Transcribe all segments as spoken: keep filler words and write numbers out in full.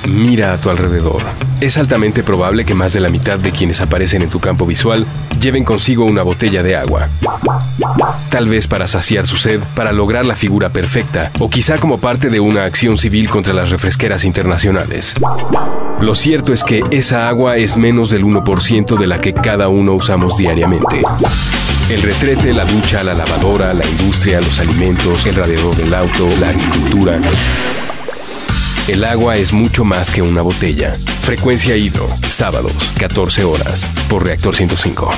Mira a tu alrededor. Es altamente probable que más de la mitad de quienes aparecen en tu campo visual lleven consigo una botella de agua. Tal vez para saciar su sed, para lograr la figura perfecta, o quizá como parte de una acción civil contra las refresqueras internacionales. Lo cierto es que esa agua es menos del uno por ciento de la que cada uno usamos diariamente. El retrete, la ducha, la lavadora, la industria, los alimentos, el radiador del auto, la agricultura. El agua es mucho más que una botella. Frecuencia Hidro, sábados, catorce horas, por Reactor ciento cinco.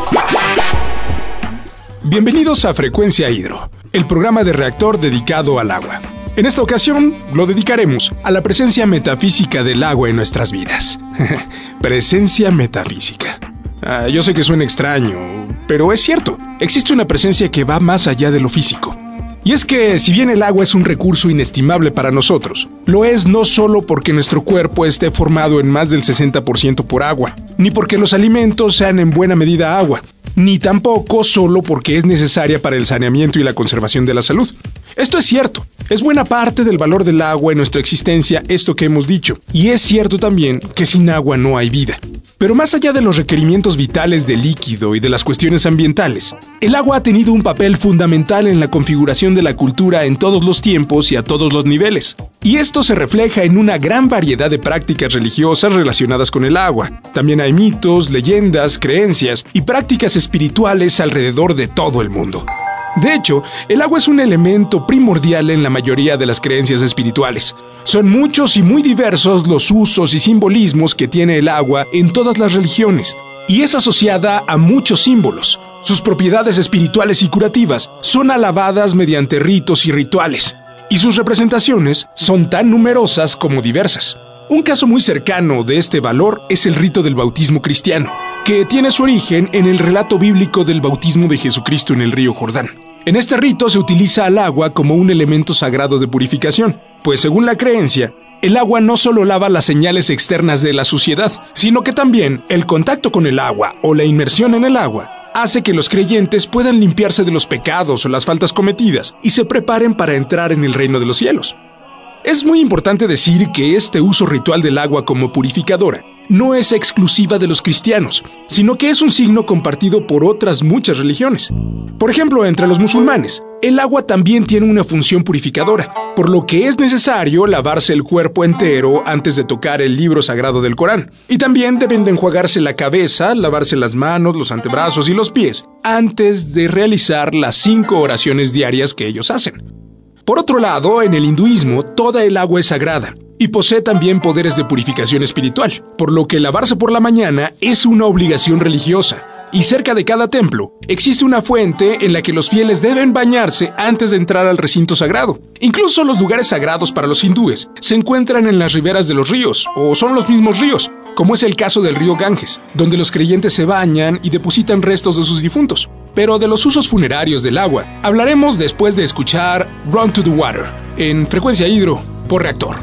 Bienvenidos a Frecuencia Hidro, el programa de Reactor dedicado al agua. En esta ocasión lo dedicaremos a la presencia metafísica del agua en nuestras vidas. Presencia metafísica. Ah, yo sé que suena extraño, pero es cierto. Existe una presencia que va más allá de lo físico. Y es que, si bien el agua es un recurso inestimable para nosotros, lo es no solo porque nuestro cuerpo esté formado en más del sesenta por ciento por agua, ni porque los alimentos sean en buena medida agua, ni tampoco solo porque es necesaria para el saneamiento y la conservación de la salud. Esto es cierto. Es buena parte del valor del agua en nuestra existencia esto que hemos dicho. Y es cierto también que sin agua no hay vida. Pero más allá de los requerimientos vitales del líquido y de las cuestiones ambientales, el agua ha tenido un papel fundamental en la configuración de la cultura en todos los tiempos y a todos los niveles. Y esto se refleja en una gran variedad de prácticas religiosas relacionadas con el agua. También hay mitos, leyendas, creencias y prácticas espirituales alrededor de todo el mundo. De hecho, el agua es un elemento primordial en la mayoría de las creencias espirituales. Son muchos y muy diversos los usos y simbolismos que tiene el agua en todas las religiones, y es asociada a muchos símbolos. Sus propiedades espirituales y curativas son alabadas mediante ritos y rituales, y sus representaciones son tan numerosas como diversas. Un caso muy cercano de este valor es el rito del bautismo cristiano, que tiene su origen en el relato bíblico del bautismo de Jesucristo en el río Jordán. En este rito se utiliza al agua como un elemento sagrado de purificación, pues según la creencia, el agua no solo lava las señales externas de la suciedad, sino que también el contacto con el agua o la inmersión en el agua hace que los creyentes puedan limpiarse de los pecados o las faltas cometidas y se preparen para entrar en el reino de los cielos. Es muy importante decir que este uso ritual del agua como purificadora no es exclusiva de los cristianos, sino que es un signo compartido por otras muchas religiones. Por ejemplo, entre los musulmanes, el agua también tiene una función purificadora, por lo que es necesario lavarse el cuerpo entero antes de tocar el libro sagrado del Corán. Y también deben de enjuagarse la cabeza, lavarse las manos, los antebrazos y los pies, antes de realizar las cinco oraciones diarias que ellos hacen. Por otro lado, en el hinduismo, toda el agua es sagrada y posee también poderes de purificación espiritual, por lo que lavarse por la mañana es una obligación religiosa. Y cerca de cada templo existe una fuente en la que los fieles deben bañarse antes de entrar al recinto sagrado. Incluso los lugares sagrados para los hindúes se encuentran en las riberas de los ríos, o son los mismos ríos, como es el caso del río Ganges, donde los creyentes se bañan y depositan restos de sus difuntos. Pero de los usos funerarios del agua hablaremos después de escuchar Run to the Water, en Frecuencia Hidro, por Reactor.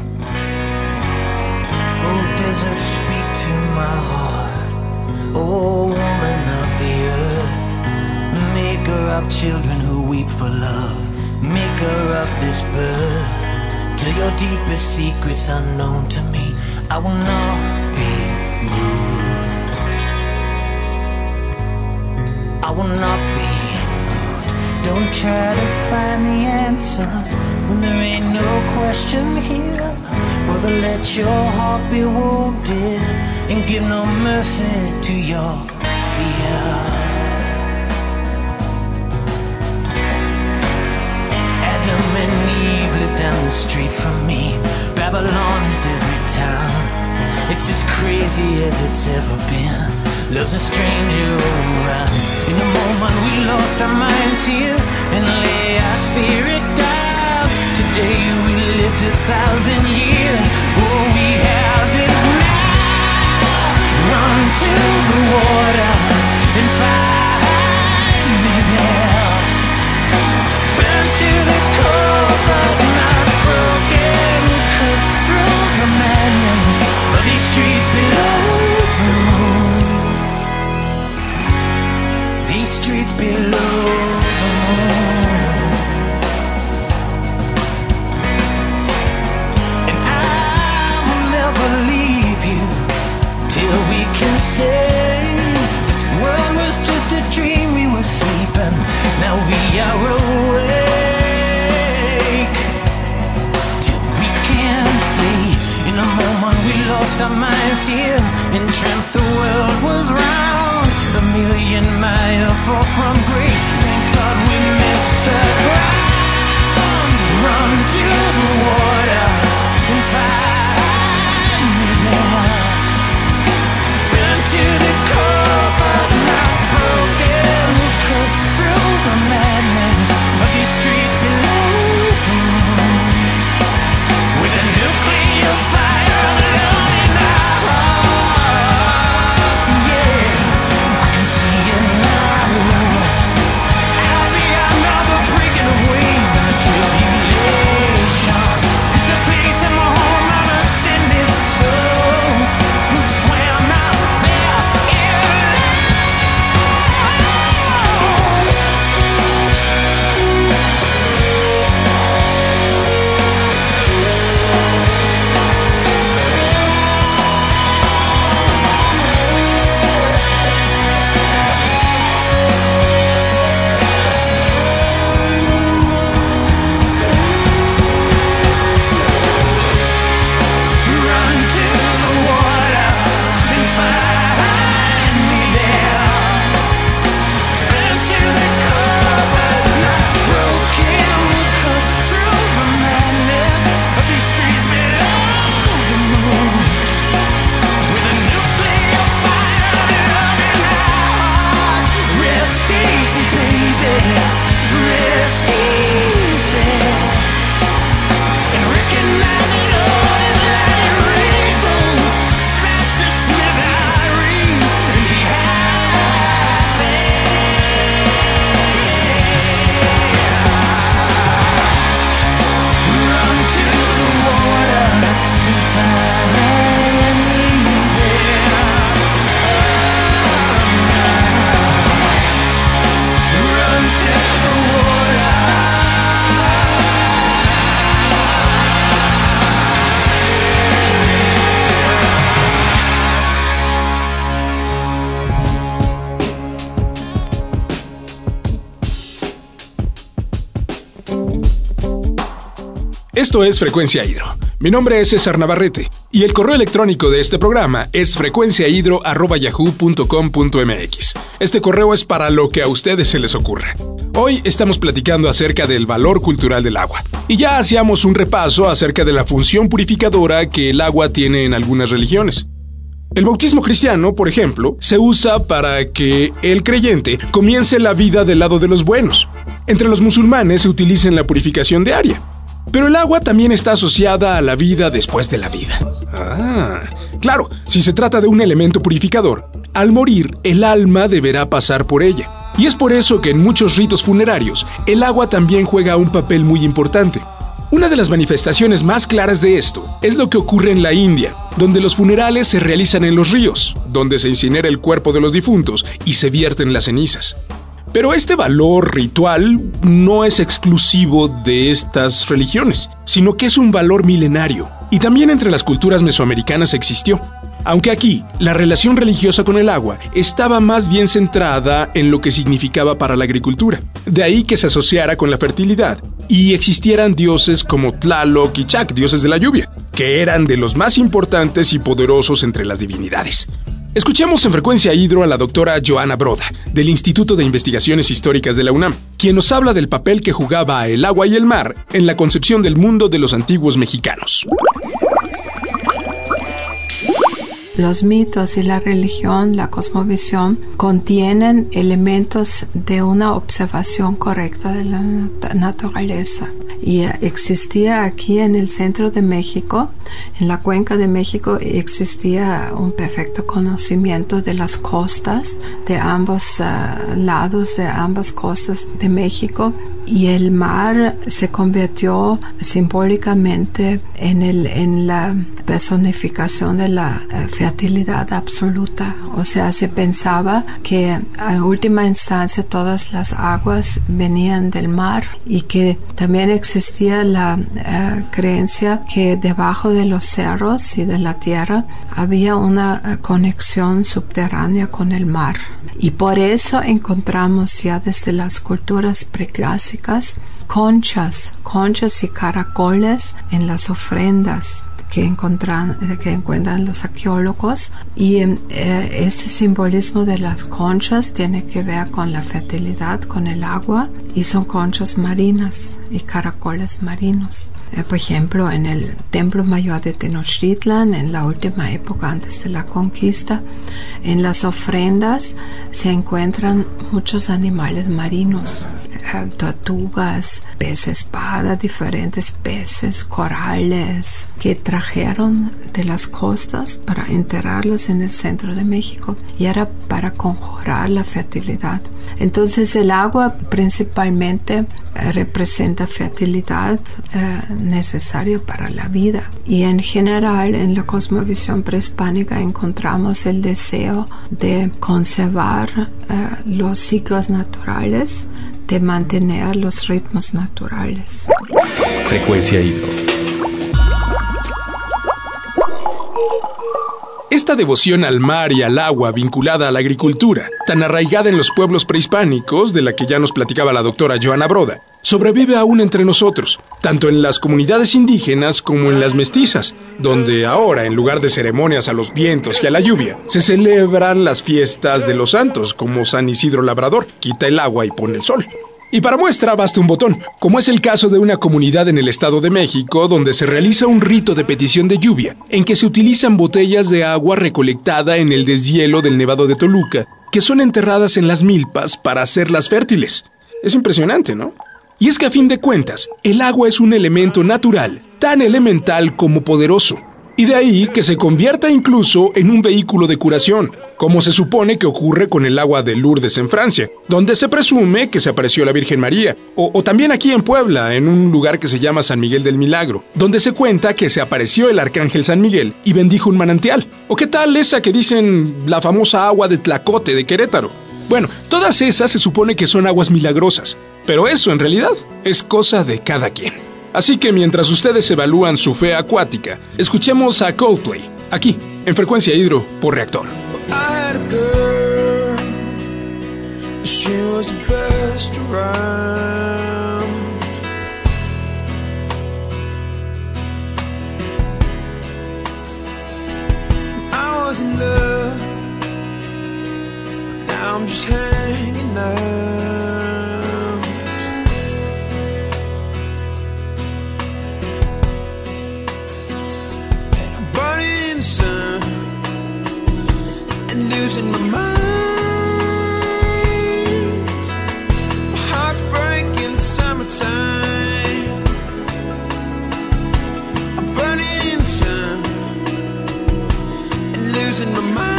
Oh, desert, speak to my heart. Oh, woman of the earth, maker of children who weep for love, maker of this birth. Till your deepest secrets unknown to me, I will not be moved. I will not be moved. Don't try to find the answer when there ain't no question here. Brother, let your heart be wounded and give no mercy to your fear. Adam and Eve lived down the street from me. Babylon is every town. It's as crazy as it's ever been. Love's a stranger all around. In a moment we lost our minds here and lay our spirit down. Today we lived a thousand years. All we have is now. Run to the water and find me there. Burn to the core but not broken. Cut through the madness of these streets below the moon. These streets below the moon. And I will never we lost our minds here and dreamt the world was round. A million miles far from grace, thank God we missed the ground. Run to the water and find me there. Burn to the core but not broken. We'll cut through the madness of these streets below the moon. With a nuclear fire of love in our hearts, yeah, I can see it now. Out beyond all the breaking of waves and the tribulation, it's a place in my home of ascended souls who swam out there in run to the water and find me there. Burn to the core but not broken. We'll cut through the madness of these streets below the moon. With a nuclear fire of love in our hearts. Rest easy, baby. Rest easy. And recognize that all is like rainbows. Smash the smithereens and be happy. Run to the water and find me there. Run to the water. Esto es Frecuencia Hidro. Mi nombre es César Navarrete y el correo electrónico de este programa es frecuenciahidro arroba yahoo punto com punto mx. Este correo es para lo que a ustedes se les ocurra. Hoy estamos platicando acerca del valor cultural del agua. Y ya hacíamos un repaso acerca de la función purificadora que el agua tiene en algunas religiones. El bautismo cristiano, por ejemplo, se usa para que el creyente comience la vida del lado de los buenos. Entre los musulmanes se utiliza en la purificación diaria. Pero el agua también está asociada a la vida después de la vida. Ah, claro, si se trata de un elemento purificador, al morir el alma deberá pasar por ella. Y es por eso que en muchos ritos funerarios, el agua también juega un papel muy importante. Una de las manifestaciones más claras de esto es lo que ocurre en la India, donde los funerales se realizan en los ríos, donde se incinera el cuerpo de los difuntos y se vierten las cenizas. Pero este valor ritual no es exclusivo de estas religiones, sino que es un valor milenario, y también entre las culturas mesoamericanas existió. Aunque aquí, la relación religiosa con el agua estaba más bien centrada en lo que significaba para la agricultura. De ahí que se asociara con la fertilidad, y existieran dioses como Tlaloc y Chac, dioses de la lluvia, que eran de los más importantes y poderosos entre las divinidades. Escuchemos en Frecuencia Hidro a la doctora Joana Broda, del Instituto de Investigaciones Históricas de la UNAM, quien nos habla del papel que jugaba el agua y el mar en la concepción del mundo de los antiguos mexicanos. Los mitos y la religión, la cosmovisión, contienen elementos de una observación correcta de la nat- naturaleza. Y existía aquí en el centro de México, en la cuenca de México, existía un perfecto conocimiento de las costas, de ambos uh, lados, de ambas costas de México. Y el mar se convirtió simbólicamente en, el, en la personificación de la uh, fertilidad absoluta. O sea, se pensaba que a última instancia todas las aguas venían del mar y que también existía la uh, creencia que debajo de los cerros y de la tierra había una uh, conexión subterránea con el mar. Y por eso encontramos ya desde las culturas preclásicas conchas, conchas y caracoles en las ofrendas que encuentran, que encuentran los arqueólogos, y eh, este simbolismo de las conchas tiene que ver con la fertilidad, con el agua, y son conchas marinas y caracoles marinos. Eh, por ejemplo, en el Templo Mayor de Tenochtitlan, en la última época antes de la conquista, en las ofrendas se encuentran muchos animales marinos, eh, tortugas, peces espada, diferentes peces, corales, que trajeron de las costas para enterrarlos en el centro de México, y era para conjurar la fertilidad. Entonces el agua principalmente eh, representa fertilidad eh, necesaria para la vida, y en general en la cosmovisión prehispánica encontramos el deseo de conservar eh, los ciclos naturales, de mantener los ritmos naturales. Frecuencia Hidro. Esta devoción al mar y al agua vinculada a la agricultura, tan arraigada en los pueblos prehispánicos, de la que ya nos platicaba la doctora Joana Broda, sobrevive aún entre nosotros, tanto en las comunidades indígenas como en las mestizas, donde ahora, en lugar de ceremonias a los vientos y a la lluvia, se celebran las fiestas de los santos, como San Isidro Labrador, quita el agua y pone el sol. Y para muestra basta un botón, como es el caso de una comunidad en el Estado de México, donde se realiza un rito de petición de lluvia, en que se utilizan botellas de agua recolectada en el deshielo del Nevado de Toluca, que son enterradas en las milpas para hacerlas fértiles. Es impresionante, ¿no? Y es que a fin de cuentas, el agua es un elemento natural, tan elemental como poderoso. Y de ahí que se convierta incluso en un vehículo de curación, como se supone que ocurre con el agua de Lourdes en Francia, donde se presume que se apareció la Virgen María, o, o también aquí en Puebla, en un lugar que se llama San Miguel del Milagro, donde se cuenta que se apareció el arcángel San Miguel y bendijo un manantial. ¿O qué tal esa que dicen la famosa agua de Tlacote de Querétaro? Bueno, todas esas se supone que son aguas milagrosas, pero eso en realidad es cosa de cada quien. Así que mientras ustedes evalúan su fe acuática, escuchemos a Coldplay, aquí, en Frecuencia Hidro, por Reactor. Losing my mind, my heart's breaking in the summertime. I'm burning in the sun and losing my mind.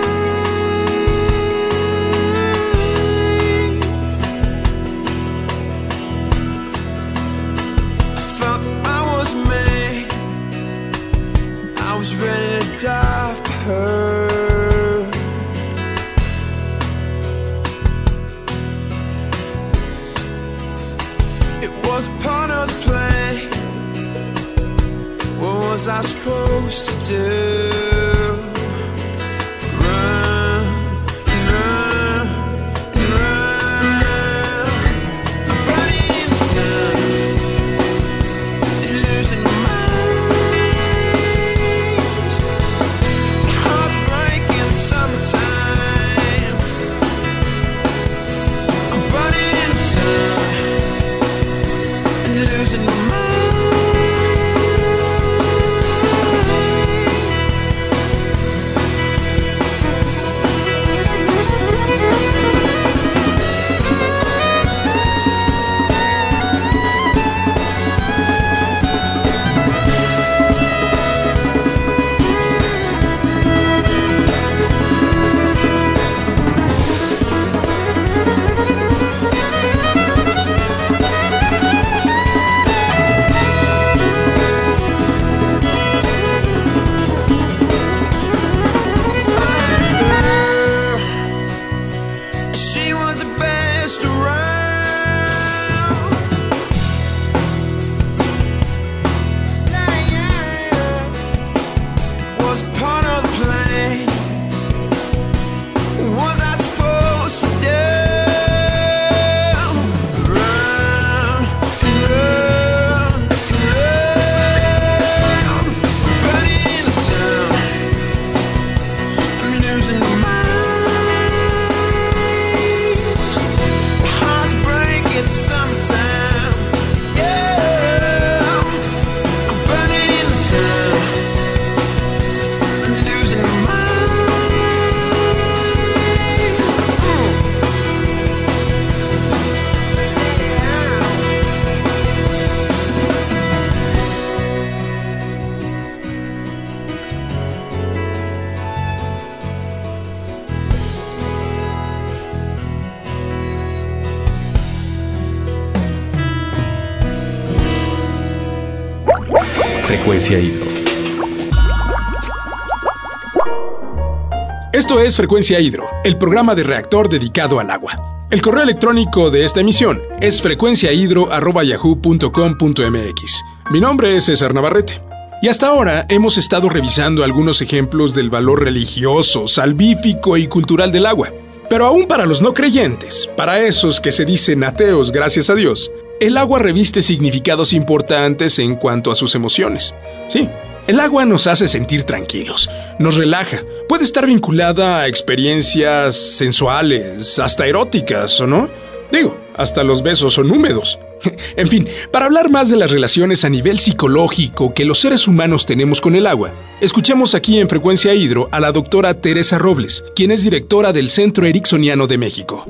I thought I was made, I was ready to die for her. Was part of the play. What was I supposed to do? Run, run, run. I'm burning in the sun and losing my mind. My heart's breaking in the summertime. I'm burning in the sun, losing my mind. Frecuencia Hidro. Esto es Frecuencia Hidro, el programa de reactor dedicado al agua. El correo electrónico de esta emisión es frecuenciahidro arroba yahoo punto com punto m x. Mi nombre es César Navarrete. Y hasta ahora hemos estado revisando algunos ejemplos del valor religioso, salvífico y cultural del agua. Pero aún para los no creyentes, para esos que se dicen ateos gracias a Dios, el agua reviste significados importantes en cuanto a sus emociones. Sí, el agua nos hace sentir tranquilos, nos relaja, puede estar vinculada a experiencias sensuales, hasta eróticas, ¿o no? Digo, hasta los besos son húmedos. En fin, para hablar más de las relaciones a nivel psicológico que los seres humanos tenemos con el agua, escuchemos aquí en Frecuencia Hidro a la doctora Teresa Robles, quien es directora del Centro Ericksoniano de México.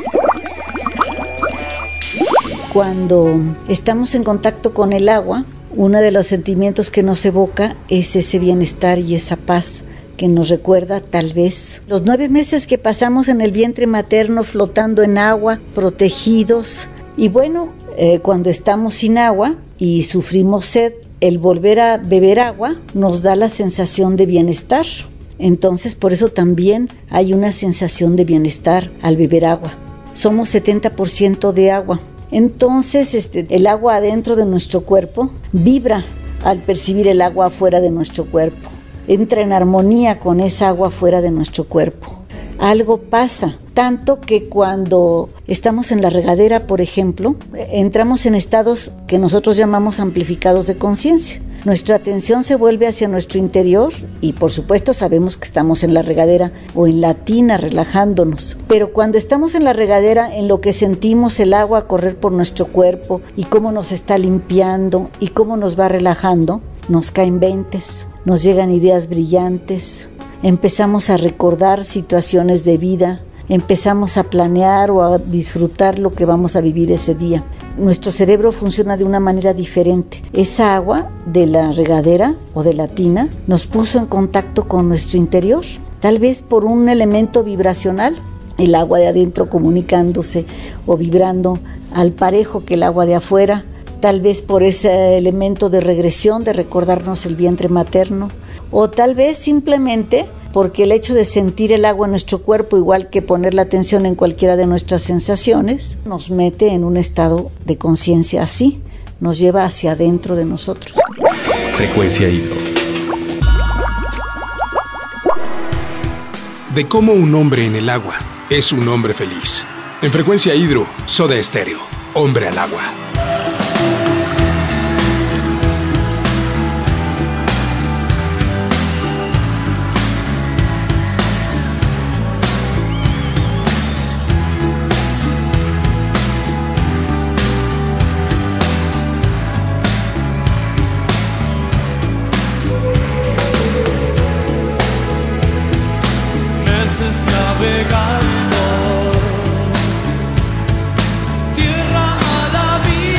Cuando estamos en contacto con el agua, uno de los sentimientos que nos evoca es ese bienestar y esa paz que nos recuerda tal vez los nueve meses que pasamos en el vientre materno flotando en agua, protegidos. Y bueno, eh, cuando estamos sin agua y sufrimos sed, el volver a beber agua nos da la sensación de bienestar. Entonces, por eso también hay una sensación de bienestar al beber agua. Somos setenta por ciento de agua. Entonces, este, el agua adentro de nuestro cuerpo vibra al percibir el agua afuera de nuestro cuerpo. Entra en armonía con esa agua fuera de nuestro cuerpo. Algo pasa, tanto que cuando estamos en la regadera, por ejemplo, entramos en estados que nosotros llamamos amplificados de conciencia. Nuestra atención se vuelve hacia nuestro interior y por supuesto sabemos que estamos en la regadera o en la tina relajándonos. Pero cuando estamos en la regadera, en lo que sentimos el agua correr por nuestro cuerpo y cómo nos está limpiando y cómo nos va relajando, nos caen veintes, nos llegan ideas brillantes, empezamos a recordar situaciones de vida, empezamos a planear o a disfrutar lo que vamos a vivir ese día. Nuestro cerebro funciona de una manera diferente. Esa agua de la regadera o de la tina nos puso en contacto con nuestro interior, tal vez por un elemento vibracional, el agua de adentro comunicándose o vibrando al parejo que el agua de afuera, tal vez por ese elemento de regresión, de recordarnos el vientre materno, o tal vez simplemente porque el hecho de sentir el agua en nuestro cuerpo, igual que poner la atención en cualquiera de nuestras sensaciones, nos mete en un estado de conciencia así, nos lleva hacia adentro de nosotros. Frecuencia Hidro. De cómo un hombre en el agua es un hombre feliz. En Frecuencia Hidro, Soda Estéreo, Hombre al Agua. Meses navegando, tierra a la vida.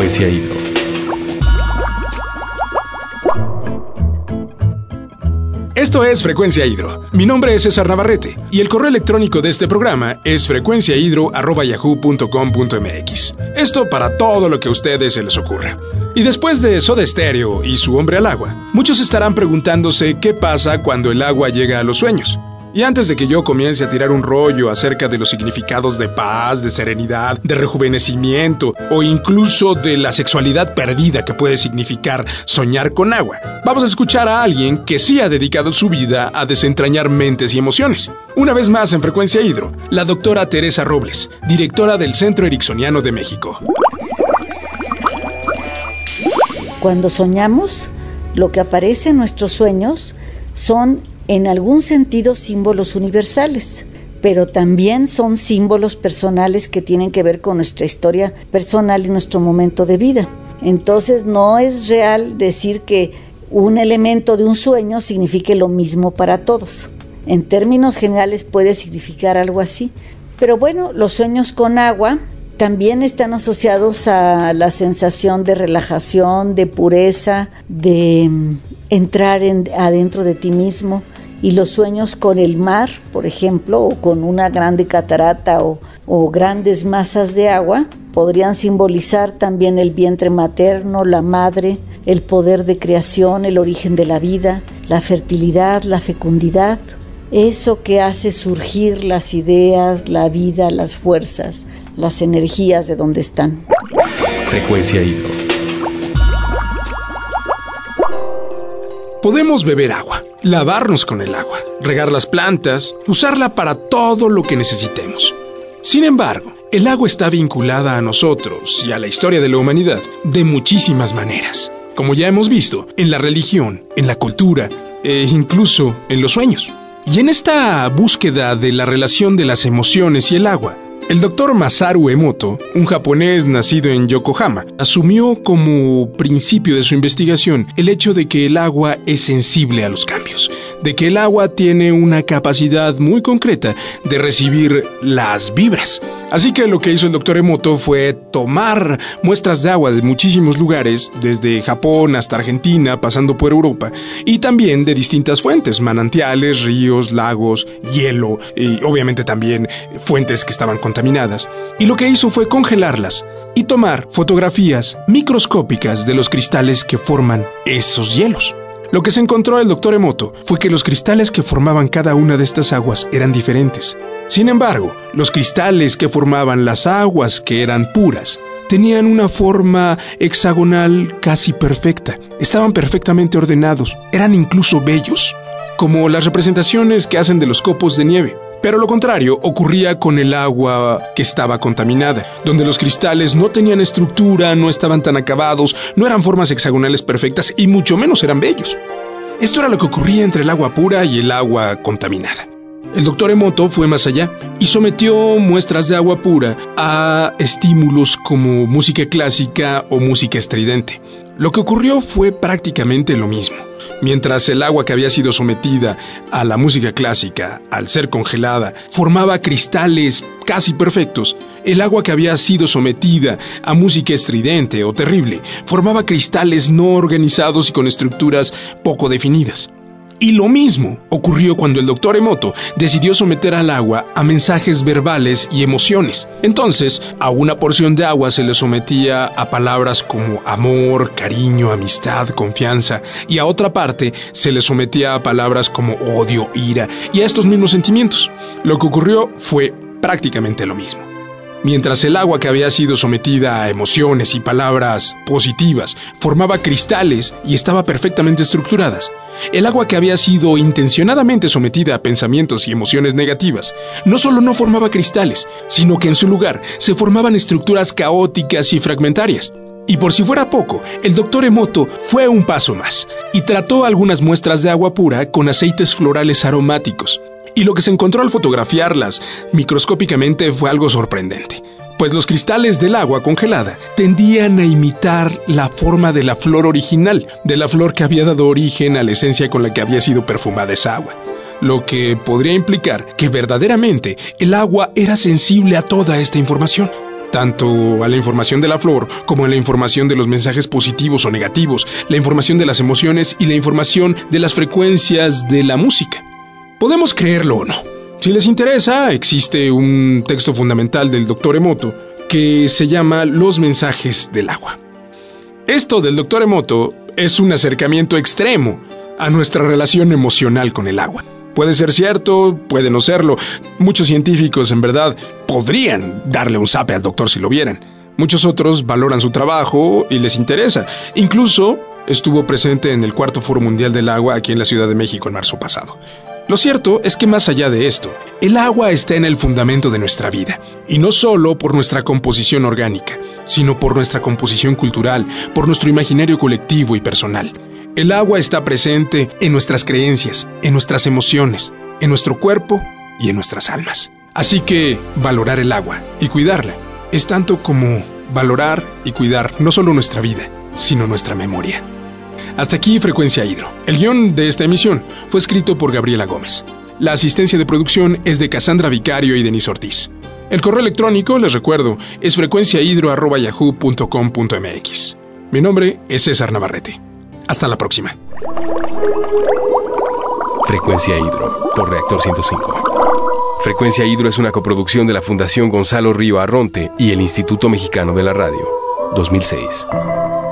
Frecuencia Hidro. Esto es Frecuencia Hidro. Mi nombre es César Navarrete y el correo electrónico de este programa es frecuenciahidro arroba yahoo punto com punto mx. Esto para todo lo que a ustedes se les ocurra. Y después de Soda Stereo y Su hombre al agua, muchos estarán preguntándose qué pasa cuando el agua llega a los sueños. Y antes de que yo comience a tirar un rollo acerca de los significados de paz, de serenidad, de rejuvenecimiento o incluso de la sexualidad perdida que puede significar soñar con agua, vamos a escuchar a alguien que sí ha dedicado su vida a desentrañar mentes y emociones. Una vez más en Frecuencia Hidro, la doctora Teresa Robles, directora del Centro Ericksoniano de México. Cuando soñamos, lo que aparece en nuestros sueños son en algún sentido símbolos universales, pero también son símbolos personales que tienen que ver con nuestra historia personal y nuestro momento de vida. Entonces no es real decir que un elemento de un sueño signifique lo mismo para todos. En términos generales puede significar algo así, pero bueno, los sueños con agua también están asociados a la sensación de relajación, de pureza, de entrar en, adentro de ti mismo. Y los sueños con el mar, por ejemplo, o con una grande catarata o, o grandes masas de agua, podrían simbolizar también el vientre materno, la madre, el poder de creación, el origen de la vida, la fertilidad, la fecundidad, eso que hace surgir las ideas, la vida, las fuerzas, las energías de donde están. Frecuencia Hidro. Podemos beber agua, lavarnos con el agua, regar las plantas, usarla para todo lo que necesitemos. Sin embargo, el agua está vinculada a nosotros y a la historia de la humanidad de muchísimas maneras, como ya hemos visto en la religión, en la cultura e incluso en los sueños. Y en esta búsqueda de la relación de las emociones y el agua, el doctor Masaru Emoto, un japonés nacido en Yokohama, asumió como principio de su investigación el hecho de que el agua es sensible a los cambios, de que el agua tiene una capacidad muy concreta de recibir las vibras. Así que lo que hizo el doctor Emoto fue tomar muestras de agua de muchísimos lugares, desde Japón hasta Argentina, pasando por Europa, y también de distintas fuentes, manantiales, ríos, lagos, hielo, y obviamente también fuentes que estaban contaminadas. Y lo que hizo fue congelarlas y tomar fotografías microscópicas de los cristales que forman esos hielos. Lo que se encontró el doctor Emoto fue que los cristales que formaban cada una de estas aguas eran diferentes. Sin embargo, los cristales que formaban las aguas que eran puras tenían una forma hexagonal casi perfecta. Estaban perfectamente ordenados, eran incluso bellos, como las representaciones que hacen de los copos de nieve. Pero lo contrario ocurría con el agua que estaba contaminada, donde los cristales no tenían estructura, no estaban tan acabados, no eran formas hexagonales perfectas y mucho menos eran bellos. Esto era lo que ocurría entre el agua pura y el agua contaminada. El doctor Emoto fue más allá y sometió muestras de agua pura a estímulos como música clásica o música estridente. Lo que ocurrió fue prácticamente lo mismo. Mientras el agua que había sido sometida a la música clásica, al ser congelada, formaba cristales casi perfectos, el agua que había sido sometida a música estridente o terrible formaba cristales no organizados y con estructuras poco definidas. Y lo mismo ocurrió cuando el doctor Emoto decidió someter al agua a mensajes verbales y emociones. Entonces, a una porción de agua se le sometía a palabras como amor, cariño, amistad, confianza, y a otra parte se le sometía a palabras como odio, ira, y a estos mismos sentimientos. Lo que ocurrió fue prácticamente lo mismo. Mientras el agua que había sido sometida a emociones y palabras positivas formaba cristales y estaba perfectamente estructuradas, el agua que había sido intencionadamente sometida a pensamientos y emociones negativas no solo no formaba cristales, sino que en su lugar se formaban estructuras caóticas y fragmentarias. Y por si fuera poco, el doctor Emoto fue un paso más y trató algunas muestras de agua pura con aceites florales aromáticos. Y lo que se encontró al fotografiarlas microscópicamente fue algo sorprendente, pues los cristales del agua congelada tendían a imitar la forma de la flor original, de la flor que había dado origen a la esencia con la que había sido perfumada esa agua, lo que podría implicar que verdaderamente el agua era sensible a toda esta información. tanto a la información de la flor como a la información de los mensajes positivos o negativos, la información de las emociones y la información de las frecuencias de la música. Podemos creerlo o no. Si les interesa, existe un texto fundamental del doctor Emoto que se llama Los mensajes del agua. Esto del doctor Emoto es un acercamiento extremo a nuestra relación emocional con el agua. Puede ser cierto, puede no serlo. Muchos científicos, en verdad, podrían darle un zape al doctor si lo vieran. Muchos otros valoran su trabajo y les interesa. Incluso estuvo presente en el cuarto Foro Mundial del Agua aquí en la Ciudad de México en marzo pasado. Lo cierto es que más allá de esto, el agua está en el fundamento de nuestra vida. Y no solo por nuestra composición orgánica, sino por nuestra composición cultural, por nuestro imaginario colectivo y personal. El agua está presente en nuestras creencias, en nuestras emociones, en nuestro cuerpo y en nuestras almas. Así que valorar el agua y cuidarla es tanto como valorar y cuidar no solo nuestra vida, sino nuestra memoria. Hasta aquí Frecuencia Hidro. El guión de esta emisión fue escrito por Gabriela Gómez. La asistencia de producción es de Cassandra Vicario y Denise Ortiz. El correo electrónico, les recuerdo, es frecuenciahidro arroba yahoo punto com punto m x. Mi nombre es César Navarrete. Hasta la próxima. Frecuencia Hidro, por Reactor ciento cinco. Frecuencia Hidro es una coproducción de la Fundación Gonzalo Río Arronte y el Instituto Mexicano de la Radio, dos mil seis.